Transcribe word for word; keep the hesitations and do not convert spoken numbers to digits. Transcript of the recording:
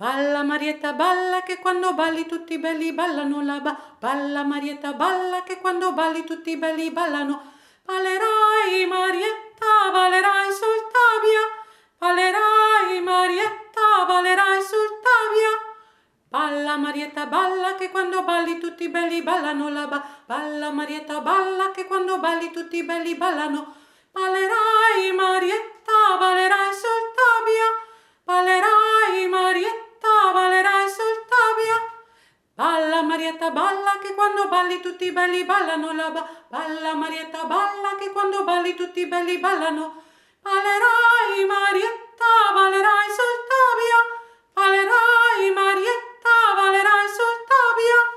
Balla Marietta balla che quando balli tutti belli ballano la ba. Balla Marietta balla che quando balli tutti belli ballano. Ballerai Marietta, ballerai sul Tavia. Ballerai Marietta, ballerai sul Tavia. Balla Marietta balla che quando balli tutti belli ballano la ba. Balla Marietta balla che quando balli tutti belli ballano. Ballerai Marietta, ballerai sul Tavia. Ballerai Marietta, ballerai sul Tavia. Balla Marietta balla che quando balli tutti belli ballano la ba. Balla Marietta balla che quando balli tutti belli ballano. Ballerai Marietta, ballerai sul Tavia. Ballerai Marietta, ballerai sul Tavia.